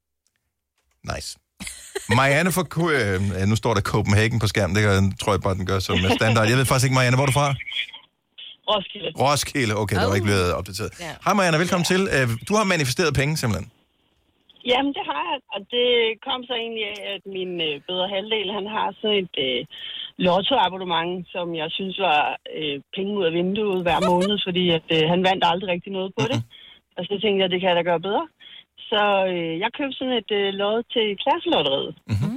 Nice. Marianne fra... nu står der Copenhagen på skærmen, det tror jeg bare, den gør som standard. Jeg ved faktisk ikke, Marianne, hvor er du fra? Roskilde, okay, der var ikke blevet opdateret. Hej Marianne, velkommen til. Du har manifesteret penge, simpelthen. Jamen, det har jeg, og det kom så egentlig af, at min bedre halvdel, han har sådan et lottoabonnement, som jeg synes var penge ud af vinduet hver måned, fordi at, han vandt aldrig rigtig noget på det. Og så tænkte jeg, det kan jeg da gøre bedre. Så jeg købte sådan et lod til klasselotteriet.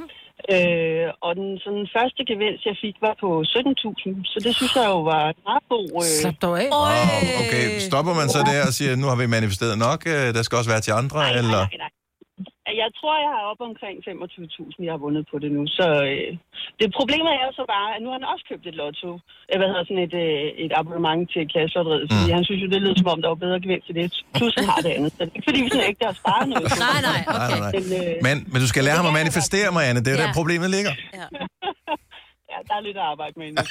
Og den sådan første gevinst, jeg fik, var på 17.000. Så det synes jeg jo var meget god. Slap dog af. Wow, okay, stopper man så der og siger, nu har vi manifesteret nok, der skal også være til andre, eller? Nej. Jeg tror, jeg har op omkring 25.000, jeg har vundet på det nu. Så det problemet er jo så bare, at nu har han også købt et lotto. Sådan et abonnement til klasselotteriet. Fordi han synes jo, det lyder som om, der var bedre gevinst til det. Plus han har det andet. Så det er ikke fordi, vi sådan ikke har sparet noget. Nej, okay. Men du skal lære ham at manifestere, Marianne. Det er jo der problemet ligger. Ja, der er lidt at arbejde med endnu.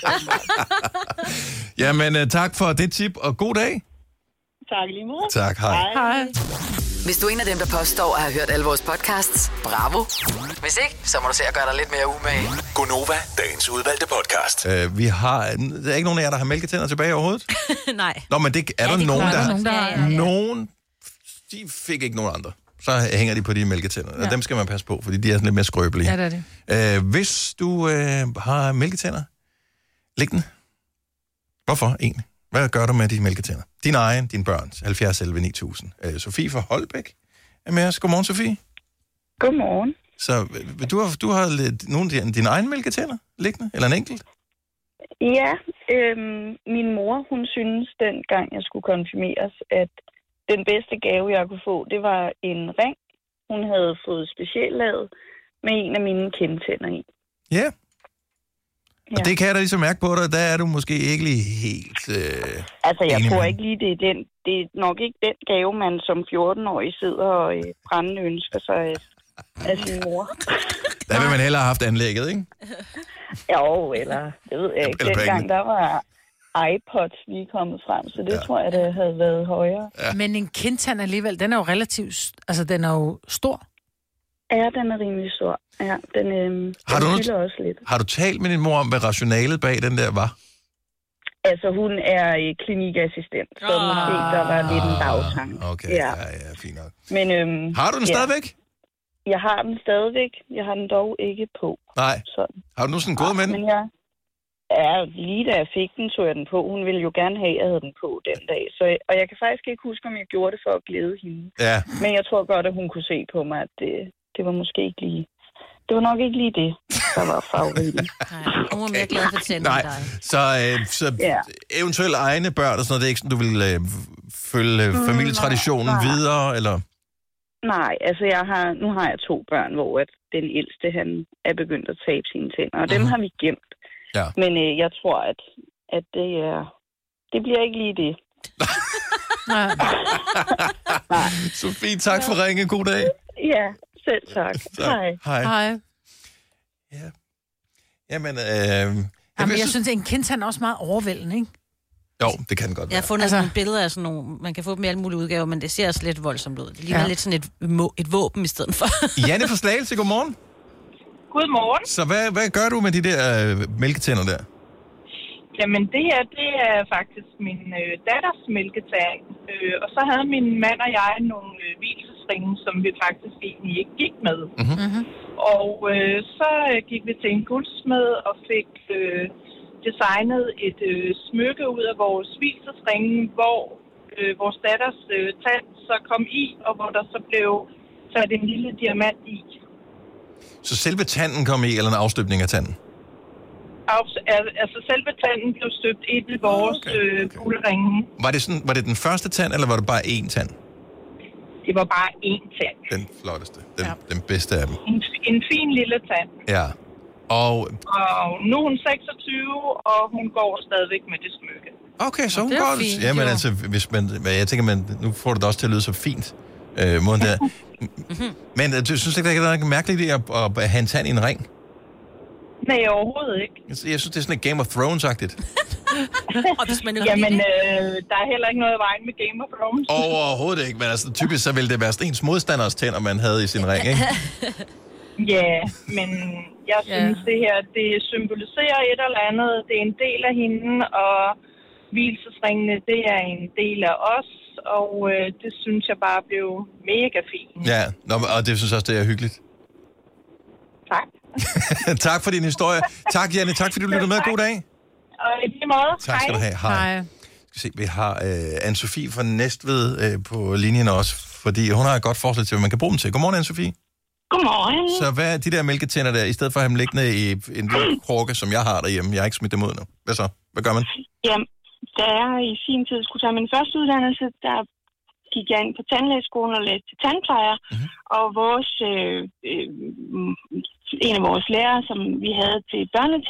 Jamen, tak for det tip, og god dag. Tak lige måde. Tak, hej. Hvis du er en af dem, der påstår at have hørt alle vores podcasts, bravo. Hvis ikke, så må du se at gøre dig lidt mere umage. Gonova, dagens udvalgte podcast. Der er ikke nogen af jer, der har mælketænder tilbage overhovedet? Nej. Nå, men det er der nogen, der har. Nogen, de fik ikke nogen andre. Så hænger de på de mælketænder. Og dem skal man passe på, fordi de er sådan lidt mere skrøbelige. Ja, det er det. Hvis du har mælketænder, læg den. Hvorfor egentlig? Hvad gør du med de mælketænder? Din egen, din børns, 70 11 9000. Sofie fra Holbæk er med os. Godmorgen, Sofie. Godmorgen. Så du har nogle af dine egne mælketænder liggende, eller en enkelt? Ja, min mor, hun synes dengang, jeg skulle konfirmeres, at den bedste gave, jeg kunne få, det var en ring. Hun havde fået specielt lavet med en af mine kendtænder i. Ja. Og det kan jeg da ligesom mærke på dig, der er du måske ikke lige helt jeg tror ikke lige, det er nok ikke den gave, man som 14-årig sidder og brændende ønsker sig af sin mor. Der vil man hellere have haft anlægget, ikke? Jo, eller det ved jeg ikke. Dengang der var iPods lige kommet frem, så det tror jeg, det havde været højere. Ja. Men en kindtand alligevel, den er jo relativt, altså den er jo stor. Ja, den er rimelig stor. Ja, den fylder også lidt. Har du talt med din mor om, hvad rationalet bag den der var? Altså, hun er klinikassistent, så måske der var lidt en bagtang. Okay, ja, fint nok. Men, har du den stadigvæk? Jeg har den stadigvæk. Jeg har den dog ikke på. Nej. Sådan. Har du nu sådan gået med den? Men lige da jeg fik den, tog jeg den på. Hun ville jo gerne have, at jeg havde den på den dag. Og jeg kan faktisk ikke huske, om jeg gjorde det for at glæde hende. Ja. Men jeg tror godt, at hun kunne se på mig, at det var måske ikke lige... Det var nok ikke lige det, der var favoritten. Nej, hun var mere glad for tænder end dig. Så eventuelt egne børn og sådan noget, det er ikke sådan, du vil følge familietraditionen videre, eller? Nej, altså nu har jeg 2 børn, hvor at den ældste, han er begyndt at tabe sine tænder, og dem har vi gemt. Ja. Men jeg tror, at det bliver ikke lige det. Sofie, tak for ringen. God dag. Ja, selv tak. Hej. Ja. Jamen, jeg synes, at en kindtand er også meget overvældende, ikke? Jo, det kan godt være. Jeg har fundet nogle billeder af sådan nogle... Man kan få dem i alle mulige udgaver, men det ser også lidt voldsomt ud. Det ligner lidt sådan et våben i stedet for. Janne fra Slagelse, godmorgen. Godmorgen. Så hvad gør du med de der mælketænder der? Jamen, det her, det er faktisk min datters mælketand. Og så havde min mand og jeg nogle hvilesesringe, som vi faktisk egentlig ikke gik med. Mm-hmm. Og så gik vi til en guldsmed og fik designet et smykke ud af vores hvilesesringe, hvor vores datters tand så kom i, og hvor der så blev sat en lille diamant i. Så selve tanden kom i, eller en afstøbning af tanden? Altså selve tanden blev støbt ind i vores guldringe. Var det den første tand, eller var det bare én tand? Det var bare én tand. Den flotteste. Den bedste af dem. En fin lille tand. Ja. Og nu er hun 26, og hun går stadigvæk med det smykke. Okay, så hun går... Fint, jamen altså, hvis man... Jeg tænker, nu får det da også til at lyde så fint. Måden der. Men du synes ikke, der er noget mærkeligt i at have en tand i en ring? Nej, overhovedet ikke. Jeg synes, det er sådan et Game of Thrones-agtigt. Jamen, der er heller ikke noget i vejen med Game of Thrones. Overhovedet ikke, men altså typisk så ville det være ens modstanders tænder, man havde i sin ring, ikke? Ja, men jeg synes, det her, det symboliserer et eller andet. Det er en del af hende, og hvilesesringene, det er en del af os, og det synes jeg bare blev mega fint. Ja, og det synes jeg også, det er hyggeligt. Tak. Tak for din historie. Tak, Janne. Tak, fordi du lyttede med. God dag. Og i lige måde. Tak skal du have. Hej. Skal se, vi har Anne-Sophie fra Næstved på linjen også, fordi hun har et godt forslag til, hvad man kan bruge dem til. Godmorgen, Anne-Sophie. Godmorgen. Så hvad er de der mælketænder der, i stedet for at have dem liggende i en lille krukke, som jeg har derhjemme? Jeg har ikke smidt dem ud nu. Hvad så? Hvad gør man? Jamen, da jeg i sin tid skulle tage min første uddannelse, der gik jeg ind på tandlægeskolen og læste til tandplejer, og en af vores lærere, som vi havde til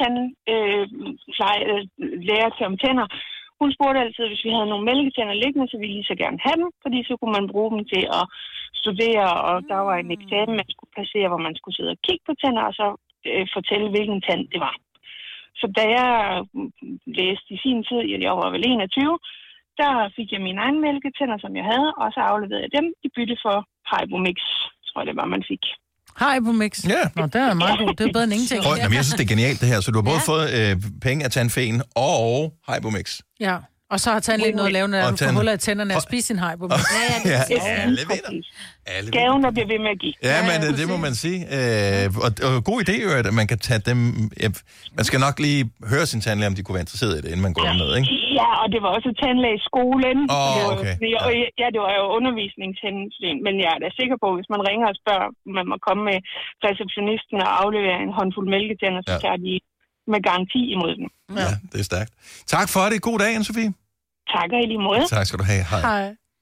lærer til om tænder, hun spurgte altid, hvis vi havde nogle mælketænder liggende, så ville vi lige så gerne have dem, fordi så kunne man bruge dem til at studere, og der var en eksamen, man skulle placere, hvor man skulle sidde og kigge på tænder, og så fortælle, hvilken tand det var. Så da jeg læste i sin tid, jeg var vel 21, der fik jeg mine egne mælketænder, som jeg havde, og så afleverede jeg dem i bytte for Hybomix, tror jeg det var, man fik. Hybomix? Ja. Nå, det er meget godt. Det er bedre end ingenting. Jeg synes, det er genialt det her. Så du har både fået penge af tandfæen og Hybomix. Ja. Og så har tandlægen noget at lave, når du får huller i tænderne og spise sin Hybomix. Alle vinder. Gaven, der bliver ved med at give. Ja, men det må man sige. Og god idé jo, at man kan tage dem... Man skal nok lige høre sin tandlæge, om de kunne være interesseret i det, inden man går ned, ikke? Ja, og det var også tandlægeskolen. Okay. Ja, det var jo undervisningshensyn, men jeg er da sikker på, hvis man ringer og spørger, man må komme med receptionisten og aflevere en håndfuld mælketænder, så tager de med garanti imod dem. Ja, det er stærkt. Tak for det. God dag, Anne-Sophie. Tak og i lige måde. Tak skal du have. Hej.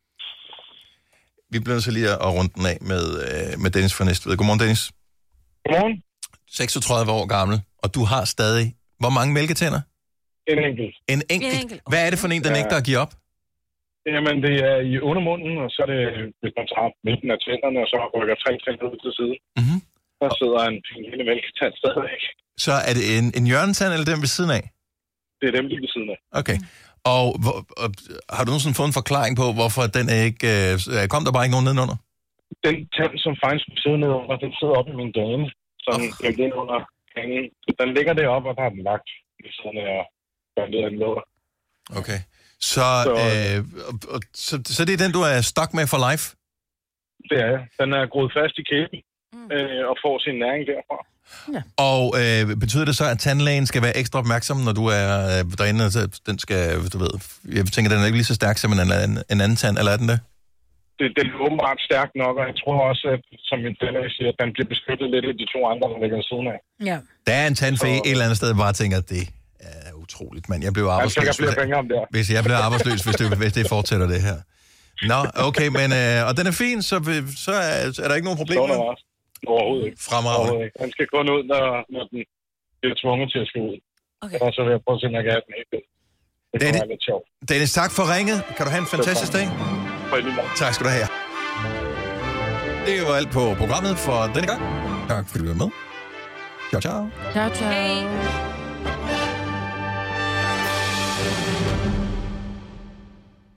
Vi bliver så lige at runde den af med Dennis fra Næstved. Godmorgen, Dennis. Godmorgen. 36 år gammel, og du har stadig... Hvor mange mælketænder? En enkelt. En enkelt? Hvad er det for en, der nægter at give op? Jamen, det er i undermunden, og så er det, hvis man tager midten af tænderne, og så rykker 3 tænder ud til siden. Mm-hmm. Der sidder en fin lille mælketand stadigvæk. Så er det en hjørnetand, eller den ved siden af? Det er dem lige ved siden af. Okay. Og har du nogensinde fået en forklaring på, hvorfor den ikke... kom der bare ikke nogen nedenunder? Den tand, som faktisk sidder nedenunder, den sidder oppe i min dame. Som gemt ind under hængen. Den ligger deroppe, og der har den lagt ved siden af bandet af den lukker. Okay. Så det er den, du er stok med for life? Det er jeg. Den er groet fast i kæben og får sin næring derfra. Ja. Og betyder det så, at tandlægen skal være ekstra opmærksom, når du er derinde? Den skal, du ved, jeg tænker, den er ikke lige så stærk som en anden tand, eller er den det? Det er åbenbart stærkt nok, og jeg tror også, at som min tandlæge siger, at den bliver beskyttet lidt af de 2 andre, der ligger siden af. Ja. Der er en tandfæ et eller andet sted, bare tænker, at det er utroligt, mand. Jeg blev arbejdsløs, hvis jeg bliver arbejdsløs, hvis det fortsætter det her. Nå, okay, men og den er fin, så er der ikke nogen problemer? Overhovedet ikke. Fremragende. Den skal kun ud, når den bliver tvunget til at skal ud. Okay. Og så vil jeg prøve at se, om jeg kan have den helt ud. Det kan være lidt sjovt. Dennis, tak for ringet. Kan du have en fantastisk dag? Tak skal du have. Det var alt på programmet for denne gang. Tak fordi du var med. Ciao, ciao. Ciao, ciao. Hey.